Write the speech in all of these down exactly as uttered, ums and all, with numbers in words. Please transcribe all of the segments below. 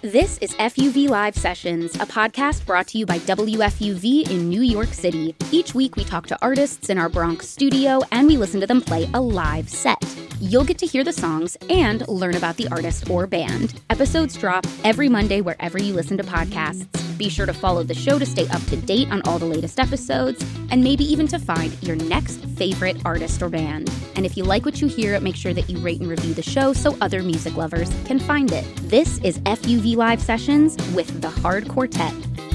This is F U V Live Sessions, a podcast brought to you by W F U V in New York City. Each week we talk to artists in our Bronx studio and we listen to them play a live set. You'll get to hear the songs and learn about the artist or band. Episodes drop every Monday wherever you listen to podcasts. Be sure to follow the show to stay up to date on all the latest episodes, and maybe even to find your next favorite artist or band. And if you like what you hear, make sure that you rate and review the show so other music lovers can find it. This is F U V Live Sessions with The Hard Quartet.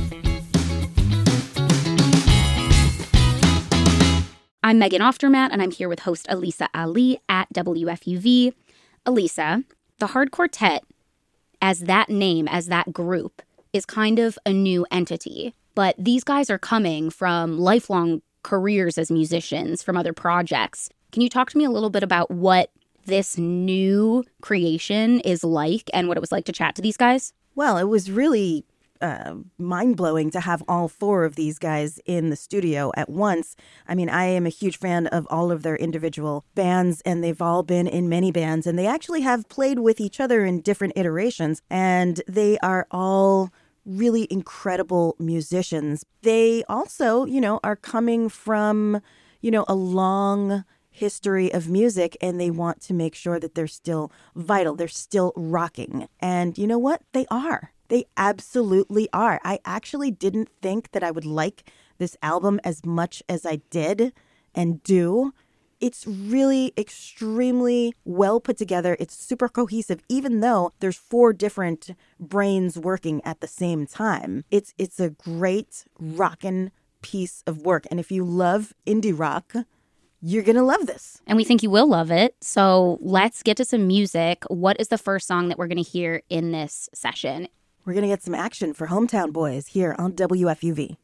I'm Megan Oftermatt, and I'm here with host Elisa Ali at W F U V. Elisa, The Hard Quartet, as that name, as that group, is kind of a new entity. But these guys are coming from lifelong careers as musicians, from other projects. Can you talk to me a little bit about what this new creation is like and what it was like to chat to these guys? Well, it was really uh, mind-blowing to have all four of these guys in the studio at once. I mean, I am a huge fan of all of their individual bands, and they've all been in many bands, and they actually have played with each other in different iterations, and they are all really incredible musicians. They also, you know, are coming from, you know, a long history of music, and they want to make sure that they're still vital. They're still rocking. And you know what? They are. They absolutely are. I actually didn't think that I would like this album as much as I did and do. It's really extremely well put together. It's super cohesive, even though there's four different brains working at the same time. It's it's a great rockin' piece of work. And if you love indie rock, you're going to love this. And we think you will love it. So let's get to some music. What is the first song that we're going to hear in this session? We're going to get some action for Hometown Boys here on W F U V.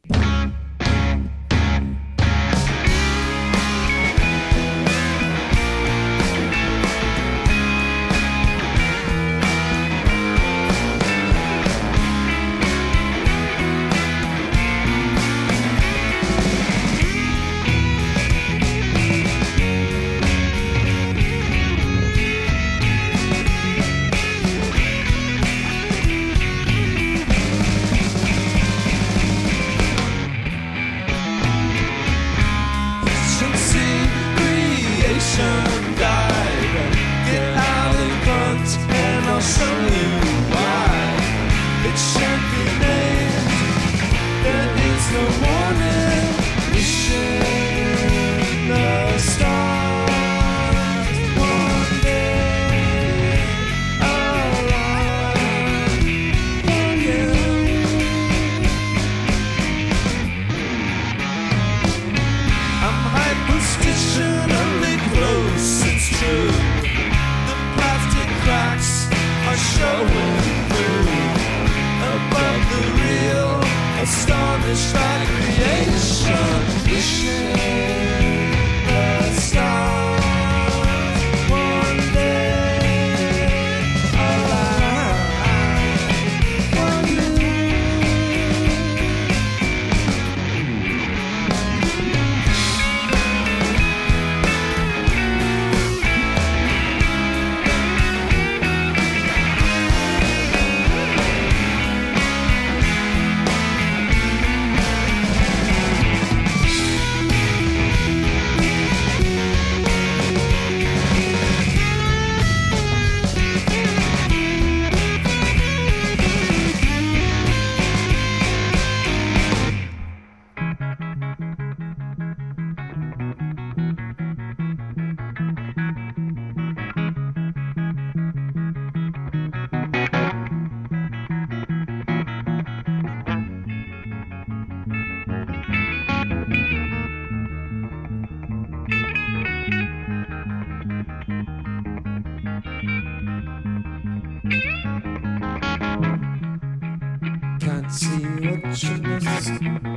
Can't see what you miss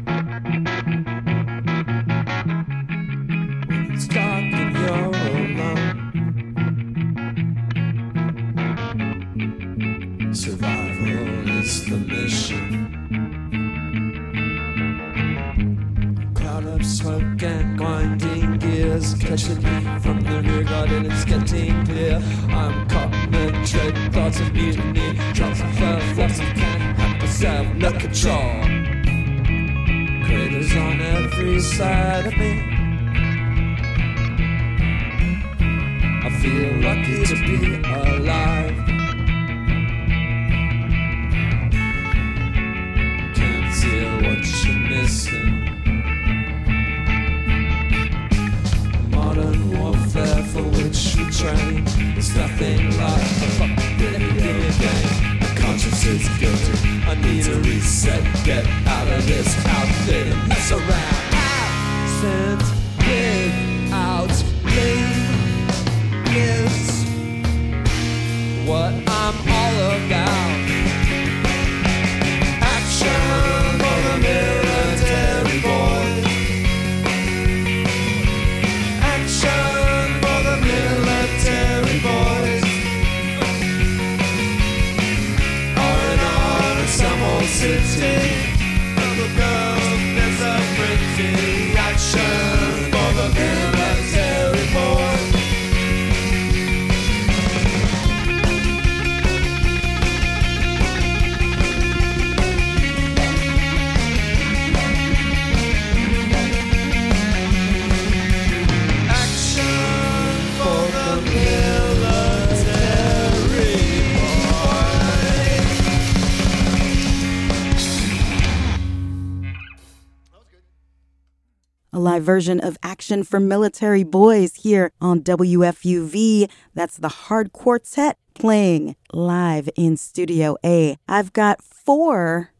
when it's dark and you're alone. Survival is the mission. A cloud of smoke and grinding gears catching me from the rear guard, and it's getting clear I'm caught in the dread thoughts of mutiny. Drops of fur, flocks of self-control. Craters on every side of me. I feel lucky to be alive. Can't see what you're missing. Modern warfare for which we train is nothing like a fucking video game. My conscience is guilty. I need a reset. Get out of this outfit and mess around. Absent without leave is what I'm all about. Action for the military boys. Action for the military boys. R and R in some old city. Little girl, there's a pretty. Action for the military boys. A live version of Action for Military Boys here on W F U V. That's the Hard Quartet playing live in Studio A. I've got four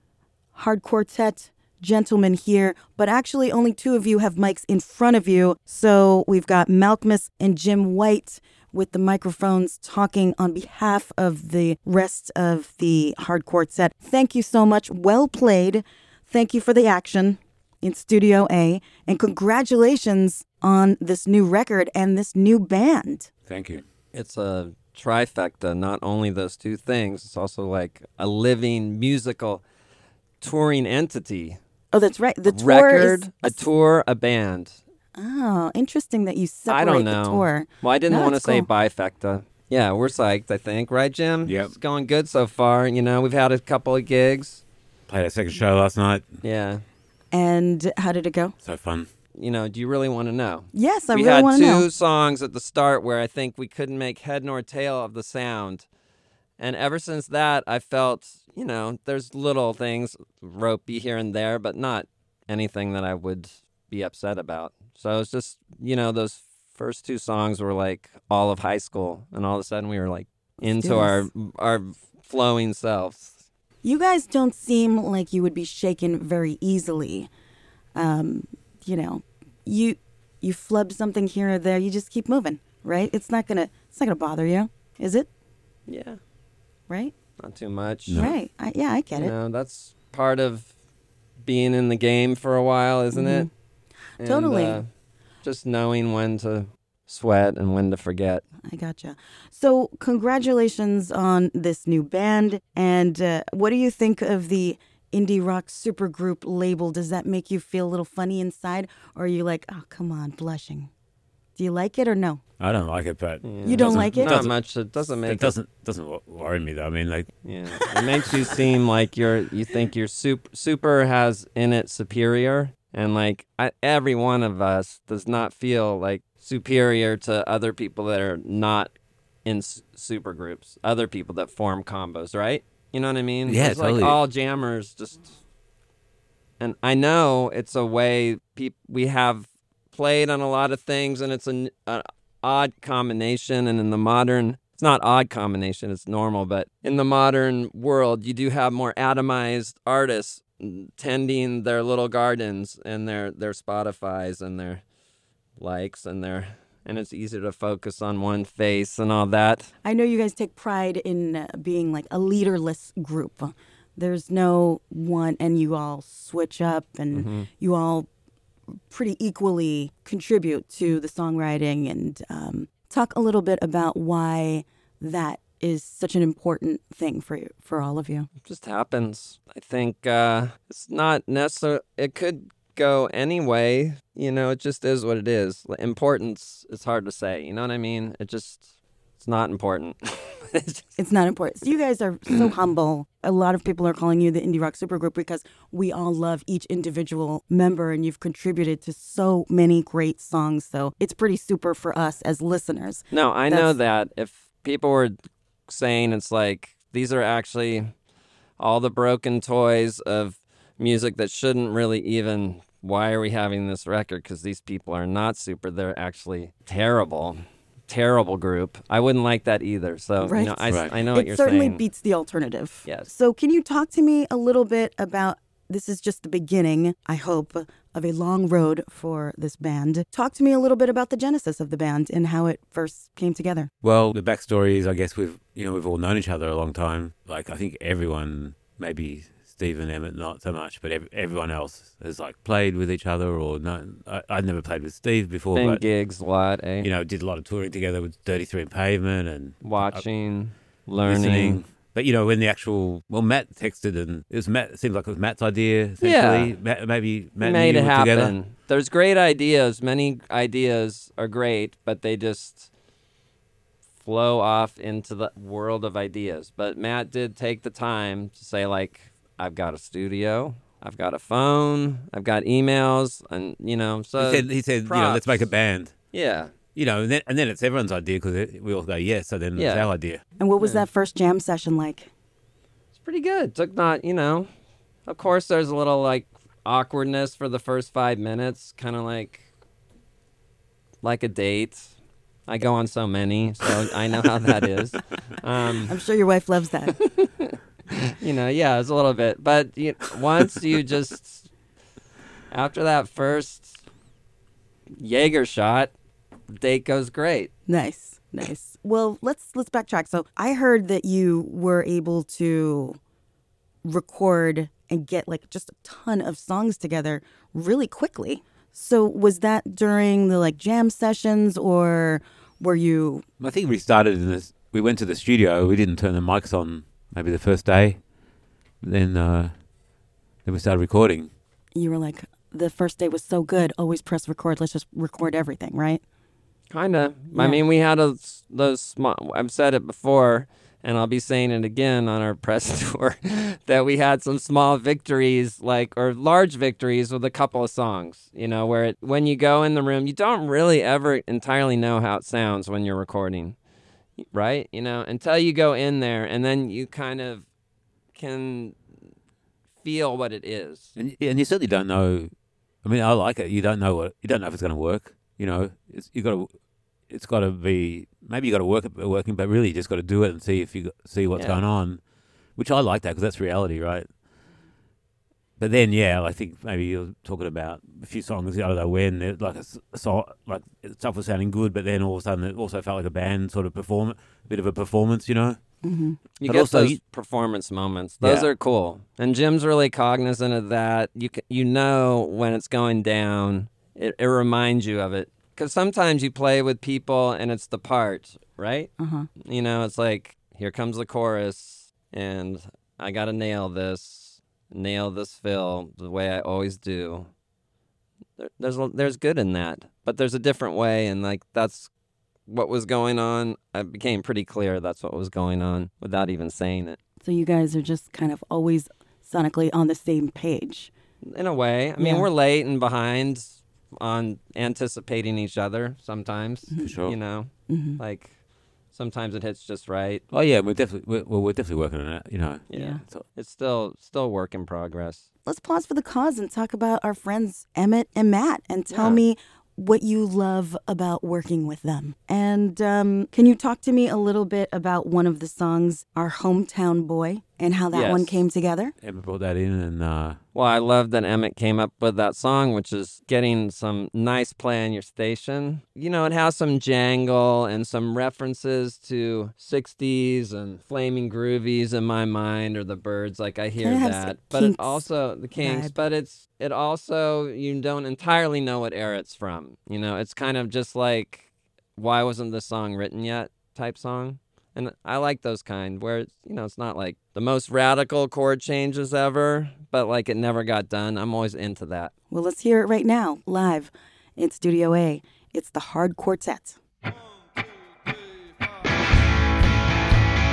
Hard Quartet gentlemen here, but actually only two of you have mics in front of you. So we've got Malkmus and Jim White with the microphones talking on behalf of the rest of the Hard Quartet. Thank you so much. Well played. Thank you for the action in Studio A, and congratulations on this new record and this new band. Thank you. It's a trifecta, not only those two things, it's also like a living musical touring entity. Oh, that's right. The tour Record, is a tour, a band. Oh, interesting that you separate I don't know. the tour. Well, I didn't No, want to it's say cool. bifecta. Yeah, we're psyched, I think. Right, Jim? Yep. It's going good so far. You know, we've had a couple of gigs. Played a second show last night. Yeah. And how did it go? So fun. You know, do you really want to know? Yes, I we really had want two to know. songs at the start where I think we couldn't make head nor tail of the sound. And ever since that, I felt, you know, there's little things ropey here and there, but not anything that I would be upset about. So it's just, you know, those first two songs were like all of high school. And all of a sudden we were like into do our this. our flowing selves. You guys don't seem like you would be shaken very easily. Um, you know, you you flub something here or there, you just keep moving, right? It's not gonna it's not gonna bother you, is it? Yeah, Right? not too much. No. Right. I, yeah, I get You it. know, that's part of being in the game for a while, isn't it? And, Totally. uh, just knowing when to sweat and when to forget. I gotcha. So, congratulations on this new band. And uh, what do you think of the indie rock supergroup label? Does that make you feel a little funny inside? Or are you like, oh, come on, blushing? Do you like it or no? I don't like it, but You don't like it? Not doesn't- much. It doesn't make it doesn't doesn't wo- worry me though. I mean, like, Yeah, it makes you seem like you're. You think you're super. Super has in it superior, and like I, every one of us does not feel like superior to other people that are not in s- super groups. Other people that form combos, right? You know what I mean? Yeah, it's totally. like all jammers just. And I know it's a way peop- we have played on a lot of things, and it's an a odd combination. And in the modern, it's not odd combination, it's normal. But in the modern world, you do have more atomized artists tending their little gardens and their their Spotifys and their likes and their. And it's easier to focus on one face and all that. I know you guys take pride in uh, being like a leaderless group. There's no one, and you all switch up and you all pretty equally contribute to the songwriting. And um, talk a little bit about why that is such an important thing for you, for all of you. It just happens. I think uh, it's not necessarily, it could go anyway. You know, it just is what it is. Importance is hard to say. You know what I mean? It just, it's not important. It's just- It's not important. So you guys are so humble. A lot of people are calling you the indie rock supergroup because we all love each individual member, and you've contributed to so many great songs. So it's pretty super for us as listeners. no, I know That's- that if people were saying it's like these are actually all the broken toys of music that shouldn't really even. Why are we having this record? Because these people are not super. They're actually terrible. Terrible group. I wouldn't like that either. So, Right. you know, I, Right. I know what It you're certainly saying. beats the alternative. Yes. So can you talk to me a little bit about, this is just the beginning, I hope, of a long road for this band. Talk to me a little bit about the genesis of the band and how it first came together. Well, the backstory is, I guess we've you know we've all known each other a long time. Like I think everyone, maybe Steve and Emmett not so much, but ev- everyone else has like played with each other or no. I, I'd never played with Steve before, Been but gigs a lot, eh? you know did a lot of touring together with thirty-three and Pavement and Watching, learning. listening. But you know when the actual well Matt texted and it was Matt. It seemed like it was Matt's idea. Essentially. Yeah. Matt, maybe Matt and Made you it were happen. together. There's great ideas. Many ideas are great, but they just flow off into the world of ideas. But Matt did take the time to say, like, I've got a studio, I've got a phone, I've got emails, and you know, so He said, he said you know, let's make a props. band. yeah. You know, and then, and then it's everyone's idea because we all go, yes, so then Yeah. it's our idea. And what was that first jam session like? It's pretty good. Took not, you know, of course there's a little like awkwardness for the first five minutes, kind of like like a date. I go on so many, so I know how that is. Um, I'm sure your wife loves that. you know, yeah, it's a little bit, but you, once you just after that first Jaeger shot, date goes great. Nice, nice. Well, let's let's backtrack. So I heard that you were able to record and get like just a ton of songs together really quickly. So was that during the like jam sessions, or were you? I think we started in this. We went to the studio. We didn't turn the mics on maybe the first day. Then, uh, then we started recording. You were like, the first day was so good. Always press record. Let's just record everything, right? Kinda. Yeah. I mean, we had a, those small. I've said it before, and I'll be saying it again on our press tour, that we had some small victories, like or large victories with a couple of songs. You know, where it, when you go in the room, you don't really ever entirely know how it sounds when you're recording, right? You know, until you go in there, and then you kind of can feel what it is. And, and you certainly don't know. I mean, I like it. You don't know what you don't know if it's going to work. You know, it's you got to. It's got to be. Maybe you got to work at working, but really you just got to do it and see if you see what's Yeah. going on. Which I like that because that's reality, right? But then, yeah, I think maybe you're talking about a few songs. I don't know when, they're like a, s- a song, like stuff was sounding good, but then all of a sudden it also felt like a band sort of perform, a bit of a performance, you know. Mm-hmm. You But get also those you- performance moments. Those Yeah. are cool. And Jim's really cognizant of that. You c- you know when it's going down. It, it reminds you of it. Because sometimes you play with people and it's the part, right? Uh-huh. You know, it's like, here comes the chorus and I got to nail this, nail this fill the way I always do. There, there's a- there's good in that. But there's a different way, and like that's what was going on. It became pretty clear that's what was going on without even saying it. So you guys are just kind of always sonically on the same page. In a way. I mean, Yeah. we're late and behind on anticipating each other sometimes. For sure. You know, Mm-hmm. like sometimes it hits just right. Oh yeah, we're definitely we're, well, we're definitely working on it. You know. Yeah. Yeah. So, It's still still work in progress. Let's pause for the cause and talk about our friends Emmett and Matt, and tell Yeah. me what you love about working with them. And um, can you talk to me a little bit about one of the songs, Our Hometown Boy, and how that one Yes. came together? Emma brought that in, and uh, Well, I love that Emmett came up with that song, which is getting some nice play on your station. You know, it has some jangle and some references to sixties and Flaming Groovies in my mind, or the Byrds. Like I hear Kinda has that, a but it Kinks also the Kinks. vibe. But it's it also you don't entirely know what era it's from. You know, it's kind of just like, why wasn't this song written yet? Type song. And I like those kind where it's, you know, it's not like the most radical chord changes ever, but like it never got done. I'm always into that. Well, let's hear it right now, live in Studio A. It's the Hard Quartet.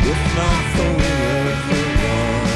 if not for everyone.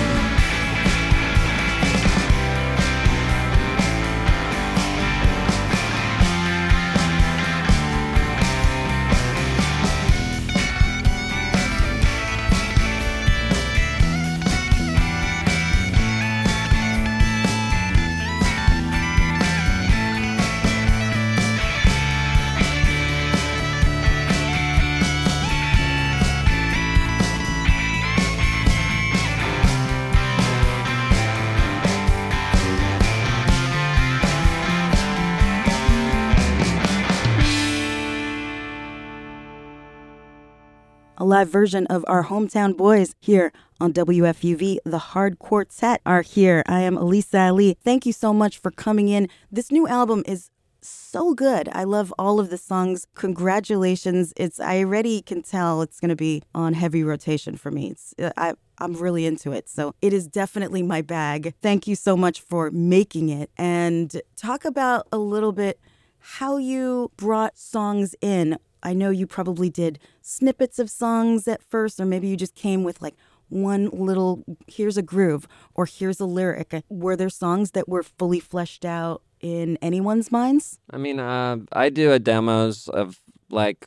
A live version of our Hometown Boys here on W F U V. The Hard Quartet are here. I am Elisa Ali. Thank you so much for coming in. This new album is so good. I love all of the songs. Congratulations. It's I already can tell it's going to be on heavy rotation for me. It's I I'm really into it. So it is definitely my bag. Thank you so much for making it. And talk about a little bit how you brought songs in. I know you probably did snippets of songs at first, or maybe you just came with like one little, here's a groove, or here's a lyric. Were there songs that were fully fleshed out in anyone's minds? I mean, uh, I do a demos of like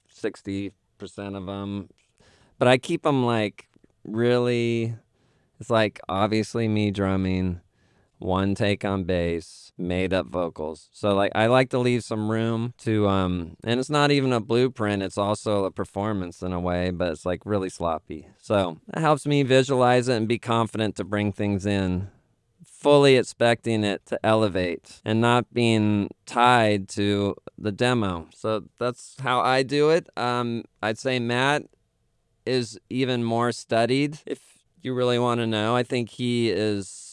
sixty percent of them, but I keep them like really, it's like obviously me drumming, one take on bass, made up vocals. So like I like to leave some room to um and it's not even a blueprint, it's also a performance in a way, but it's like really sloppy. So it helps me visualize it and be confident to bring things in, fully expecting it to elevate and not being tied to the demo. So that's how I do it. Um I'd say Matt is even more studied if you really want to know. I think he is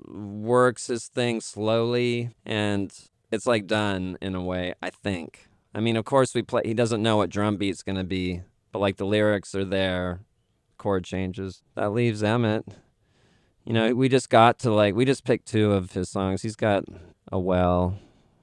works his thing slowly and it's like done in a way, I think. I mean, of course we play, he doesn't know what drum beat's gonna be, but like the lyrics are there, chord changes. That leaves Emmett. You know, we just got to like, we just picked two of his songs. He's got a well.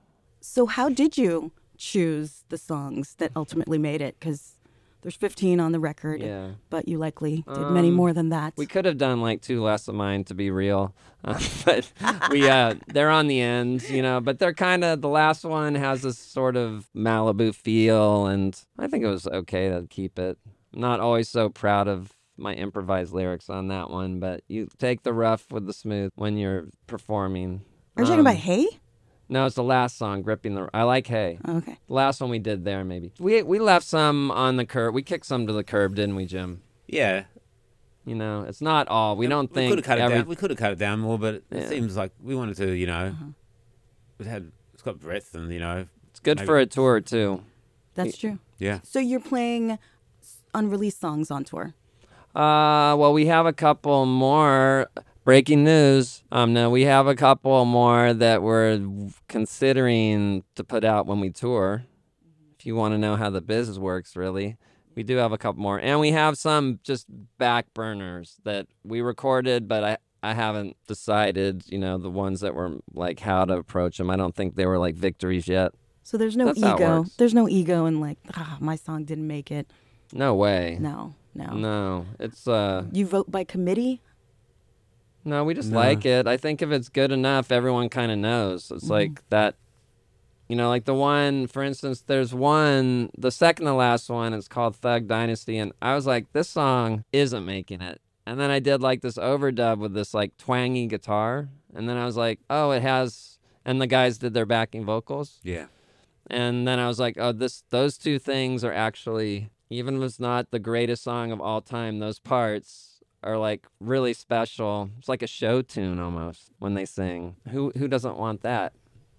So how did you choose the songs that ultimately made it? Because there's fifteen on the record, Yeah. but you likely did Um, many more than that. We could have done like two less of mine to be real, uh, but we uh, they're on the end, you know. But they're kind of, the last one has this sort of Malibu feel, and I think it was okay to keep it. I'm not always so proud of my improvised lyrics on that one, but you take the rough with the smooth when you're performing. Are you talking Um, about Hey? No, it's the last song, Gripping the... I like Hey. Oh, okay. The last one we did there, maybe. We we left some on the curb. We kicked some to the curb, didn't we, Jim? Yeah. You know, it's not all. We don't we think... could have cut every- it down. We could have cut it down more, but it Yeah. seems like we wanted to, you know, it had, it's got breadth and, you know. It's good maybe- for a tour, too. That's true. Yeah. So you're playing s- unreleased songs on tour. Uh, well, we have a couple more. Breaking news. Um, no, we have a couple more that we're considering to put out when we tour. If you want to know how the business works, really, we do have a couple more, and we have some just back burners that we recorded, but I I haven't decided. You know, the ones that were like how to approach them. I don't think they were like victories yet. So there's no That's how it ego. works. There's no ego in like, ah, my song didn't make it. No way. No, no. No, it's uh. You vote by committee? No, we just No. like it. I think if it's good enough, everyone kind of knows. It's like that, you know, like the one, for instance, there's one, the second to last one, it's called Thug Dynasty. And I was like, this song isn't making it. And then I did like this overdub with this like twangy guitar. And then I was like, oh, it has, and the guys did their backing vocals. Yeah. And then I was like, oh, this, those two things are actually, even if it's not the greatest song of all time, those parts are like really special. It's like a show tune almost when they sing. Who who doesn't want that?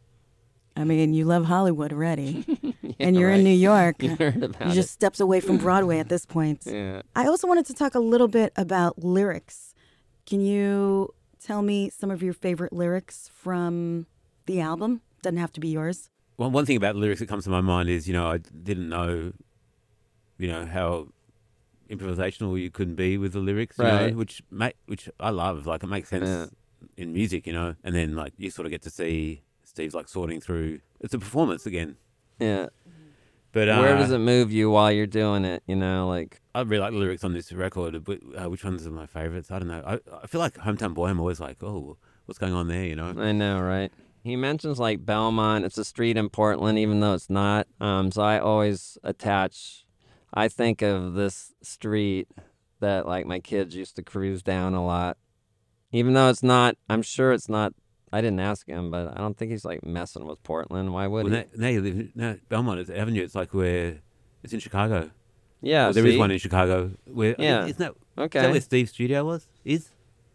I mean, you love Hollywood already. Yeah, and you're right. in New York. You heard about You're just steps away from Broadway at this point. it. Yeah. I also wanted to talk a little bit about lyrics. Can you tell me some of your favorite lyrics from the album? Doesn't have to be yours. Well, one thing about the lyrics that comes to my mind is, you know, I didn't know, you know, how improvisational you can be with the lyrics, you Right. know, which ma- which I love. Like, it makes sense Yeah. in music, you know. And then, like, you sort of get to see Steve's, like, sorting through. It's a performance again. Yeah. But uh, where does it move you while you're doing it? You know, like I really like the lyrics on this record. But uh, which ones are my favorites? I don't know. I, I feel like Hometown Boy. I'm always like, oh, what's going on there? You know. I know, right? He mentions like Belmont. It's a street in Portland, even though it's not. Um, so I always attach. I think of this street that like my kids used to cruise down a lot, even though it's not. I'm sure it's not. I didn't ask him, but I don't think he's like messing with Portland. Why would Well, he? now, now you live no, Belmont. It's Avenue. It's like where it's in Chicago. Yeah, well, there is see? one in Chicago. Where Yeah. isn't that? Okay. Is that where Steve's studio was? Is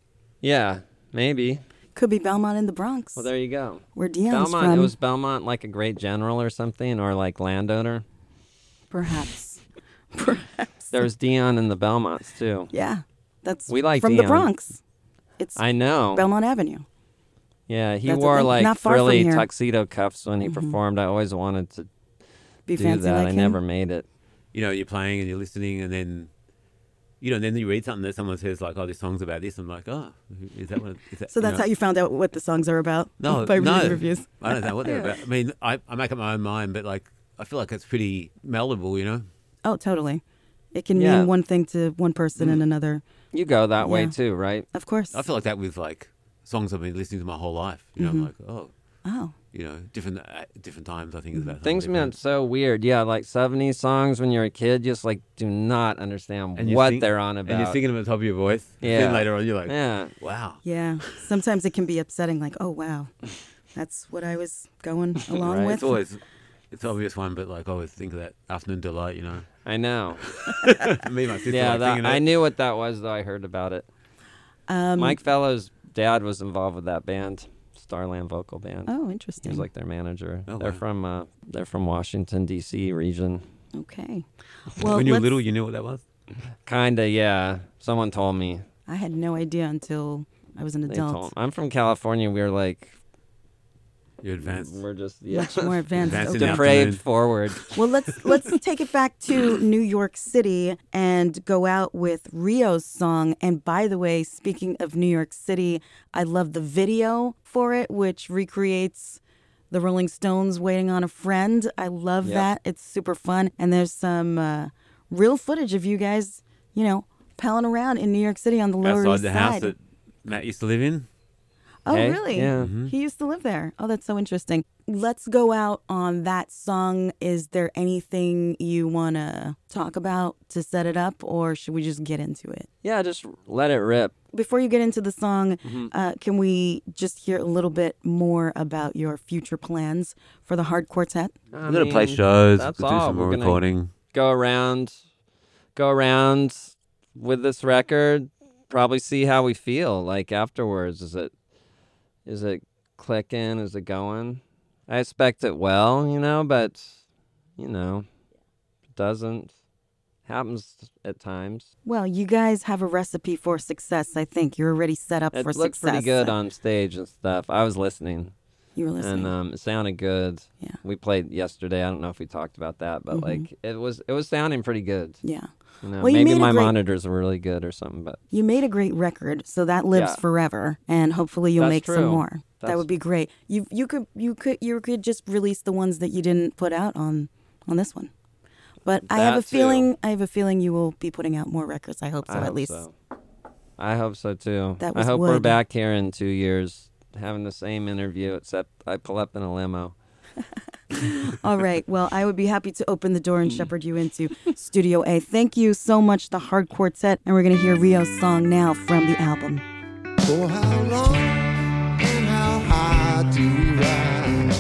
Yeah, maybe. Could be Belmont in the Bronx, Well, there you go. where Dion's Belmont. from. It was Belmont, like a great general or something, or like landowner. Perhaps. Perhaps. There was Dion in the Belmonts too. Yeah. That's We like from the Dion. Bronx. It's I know. Belmont Avenue. Yeah, he That's wore not like far from frilly here. tuxedo cuffs when he Mhm. performed. I always wanted to Be do fancy that. like I him. never made it. you know you're playing and you're listening and then you know and then you read something that someone says like, oh, this song's about this. I'm like, oh, is that what? Is that, So that's know? how you found out what the songs are about? No, by no. reading reviews. I don't know what they're about. I mean, I, I make up my own mind, but like I feel like it's pretty malleable, you know. Oh, totally. It can Yeah. mean one thing to one person and another. You go that way Yeah. too, right? Of course. I feel like that with like songs I've been listening to my whole life. You know, I'm like, oh, Oh. you know, different uh, different times. I think it's about Things something meant different. so weird. Yeah, like seventies songs when you're a kid, just like do not understand And you're what sing- they're on about. And you're singing them at the top of your voice. Yeah. Then later on, you're like, Yeah. wow. Yeah. Sometimes it can be upsetting, like, oh, wow. That's what I was going along Right. with. It's always it's an obvious one, but like I always think of that Afternoon Delight. You know, I know. me and my sister Yeah, like that, singing I it. knew what that was, though I heard about it. Um, Mike Fellow's dad was involved with that band, Starland Vocal Band. Oh, He interesting. was like their manager. Oh, they're wow. from uh, they're from Washington D C region. Okay. Well, when you were let's- little, you knew what that was. Kinda, yeah. Someone told me. I had no idea until I was an They adult. told. I'm from California. We were like, You're advanced. we're just yeah, Much more advanced. Advanced in Okay. the depraved afternoon. forward. Well, let's let's take it back to New York City and go out with Rio's song. And by the way, speaking of New York City, I love the video for it, which recreates the Rolling Stones waiting on a friend. I love Yep. that. It's super fun. And there's some uh, real footage of you guys, you know, palling around in New York City on the Lower Outside East the Side. house that Matt used to live in. Oh, Hey? really? Yeah. Mhm. He used to live there. Oh, that's so interesting. Let's go out on that song. Is there anything you want to talk about to set it up, or should we just get into it? Yeah, just let it rip. Before you get into the song, Mm-hmm. uh, can we just hear a little bit more about your future plans for the Hard Quartet? I We're gonna play mean, shows. That's we'll do all. some more We're gonna recording. go around, go around with this record. Probably see how we feel like afterwards. Is it, is it clicking? Is it going? I expect it well, you know, but you know, it doesn't. Happens at times. Well, you guys have a recipe for success. I think you're already set up It for looked success. pretty good on stage and stuff. I was listening, You were listening. and um, it sounded good. Yeah. We played yesterday. I don't know if we talked about that, but Mhm. like it was, it was sounding pretty good. yeah. You know, Well, you maybe made a my great- monitors were really good or something, but You made a great record, so that lives Yeah. forever, and hopefully you'll That's make some true. more. that That's- would be great. You you could you could you could just release the ones that you didn't put out on on this one. But I have a That too. feeling I have a feeling you will be putting out more records. I hope so, I at hope least. so. I hope so too. That I was hope we're wood. back here in two years having the same interview, except I pull up in a limo. All right. Well, I would be happy to open the door and shepherd you into Studio A. Thank you so much, the Hard Quartet, and we're gonna hear Rio's song now from the album. For how long and how high do we rise?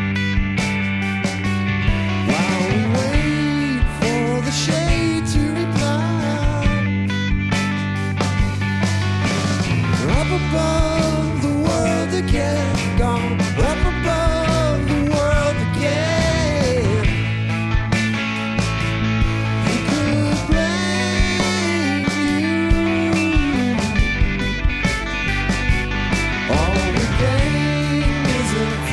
While we wait for the shade to reply. Up above the world again, gone up above the world again. Who could blame you? All we gain is an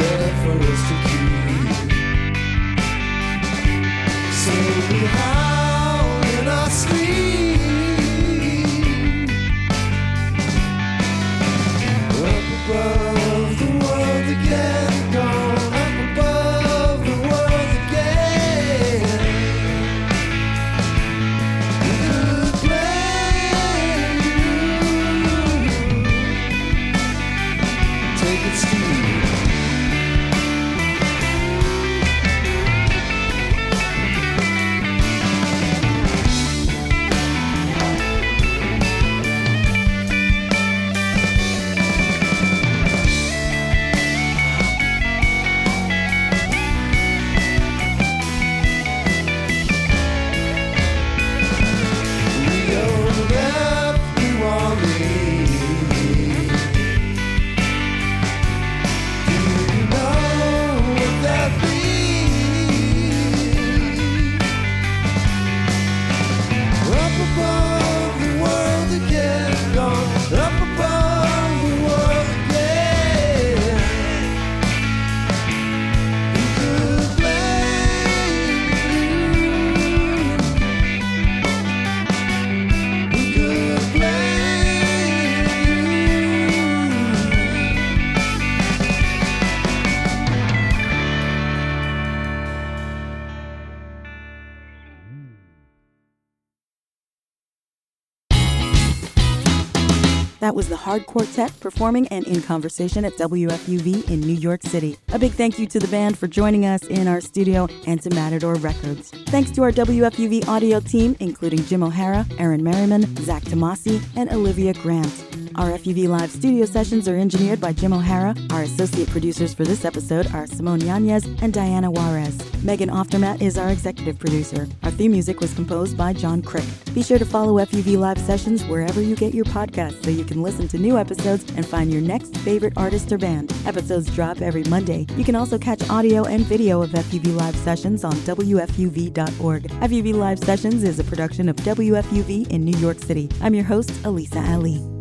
That was the Hard Quartet performing and in conversation at W F U V in New York City. A big thank you to the band for joining us in our studio and to Matador Records. Thanks to our W F U V audio team, including Jim O'Hara, Aaron Merriman, Zach Tomasi, and Olivia Grant. Our F U V Live studio sessions are engineered by Jim O'Hara. Our associate producers for this episode are Simone Yanez and Diana Juarez. Megan Oftermatt is our executive producer. Our theme music was composed by John Crick. Be sure to follow F U V Live sessions wherever you get your podcasts so you can listen to new episodes and find your next favorite artist or band. Episodes drop every Monday. You can also catch audio and video of F U V Live sessions on W F U V dot org. F U V Live Sessions is a production of W F U V in New York City. I'm your host, Elisa Ali.